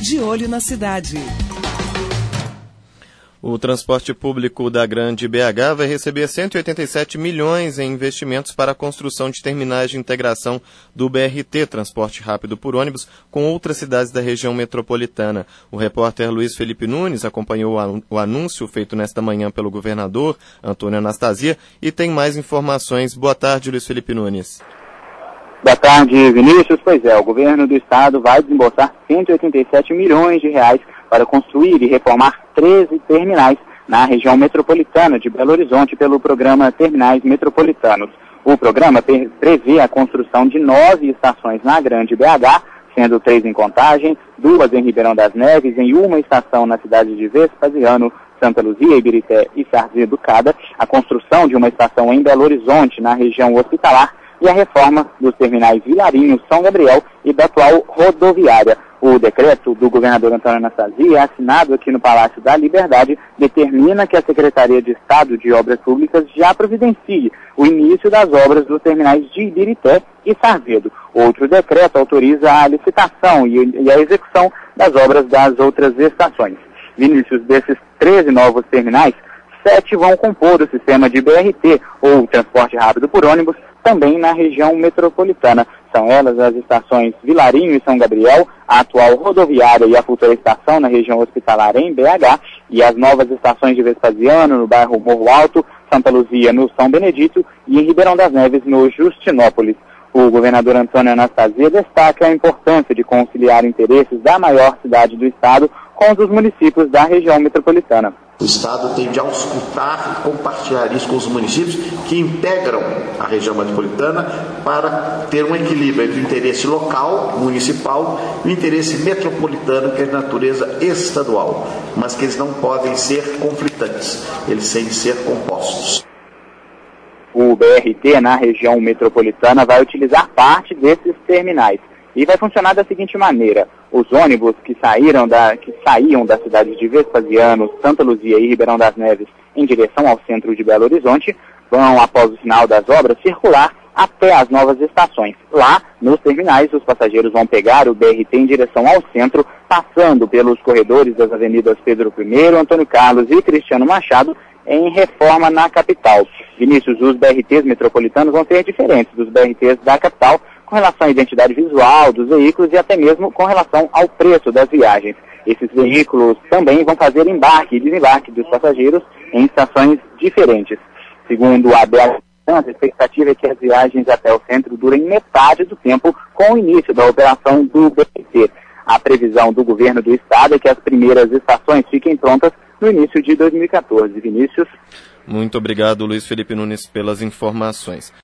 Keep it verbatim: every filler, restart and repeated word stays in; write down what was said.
de olho na cidade. O transporte público da Grande B H vai receber cento e oitenta e sete milhões em investimentos para a construção de terminais de integração do B R T, transporte rápido por ônibus, com outras cidades da região metropolitana. O repórter Luiz Felipe Nunes acompanhou o anúncio feito nesta manhã pelo governador Antônio Anastasia e tem mais informações. Boa tarde, Luiz Felipe Nunes. Boa tarde, Vinícius. Pois é, o governo do estado vai desembolsar cento e oitenta e sete milhões de reais para construir e reformar treze terminais na região metropolitana de Belo Horizonte pelo programa Terminais Metropolitanos. O programa prevê a construção de nove estações na Grande B H, sendo três em Contagem, duas em Ribeirão das Neves, em uma estação na cidade de Vespasiano, Santa Luzia, Ibirité e Sarzedo-Cada, a construção de uma estação em Belo Horizonte, na região hospitalar, e a reforma dos terminais Vilarinho, São Gabriel e da atual rodoviária. O decreto do governador Antônio Anastasia, assinado aqui no Palácio da Liberdade, determina que a Secretaria de Estado de Obras Públicas já providencie o início das obras dos terminais de Ibirité e Sarzedo. Outro decreto autoriza a licitação e a execução das obras das outras estações. Vinícius, desses treze novos terminais, sete vão compor o sistema de B R T, ou transporte rápido por ônibus, também na região metropolitana. São elas as estações Vilarinho e São Gabriel, a atual rodoviária e a futura estação na região hospitalar em B H, e as novas estações de Vespasiano, no bairro Morro Alto, Santa Luzia, no São Benedito, e em Ribeirão das Neves, no Justinópolis. O governador Antônio Anastasia destaca a importância de conciliar interesses da maior cidade do estado com os dos municípios da região metropolitana. O Estado tem de auscultar e compartilhar isso com os municípios que integram a região metropolitana para ter um equilíbrio entre o interesse local, municipal, e o interesse metropolitano, que é de natureza estadual, mas que eles não podem ser conflitantes, eles têm de ser compostos. O B R T na região metropolitana vai utilizar parte desses terminais e vai funcionar da seguinte maneira: os ônibus que saíram da, que saíam da cidade de Vespasiano, Santa Luzia e Ribeirão das Neves em direção ao centro de Belo Horizonte vão, após o final das obras, circular até as novas estações. Lá, nos terminais, os passageiros vão pegar o B R T em direção ao centro, passando pelos corredores das avenidas Pedro I, Antônio Carlos e Cristiano Machado, em reforma na capital. Vinícius, os B R Ts metropolitanos vão ser diferentes dos B R Ts da capital, com relação à identidade visual dos veículos e até mesmo com relação ao preço das viagens. Esses veículos também vão fazer embarque e desembarque dos passageiros em estações diferentes. Segundo a B H, a expectativa é que as viagens até o centro durem metade do tempo com o início da operação do B R T. A previsão do governo do estado é que as primeiras estações fiquem prontas no início de dois mil e quatorze. Vinícius. Muito obrigado, Luiz Felipe Nunes, pelas informações.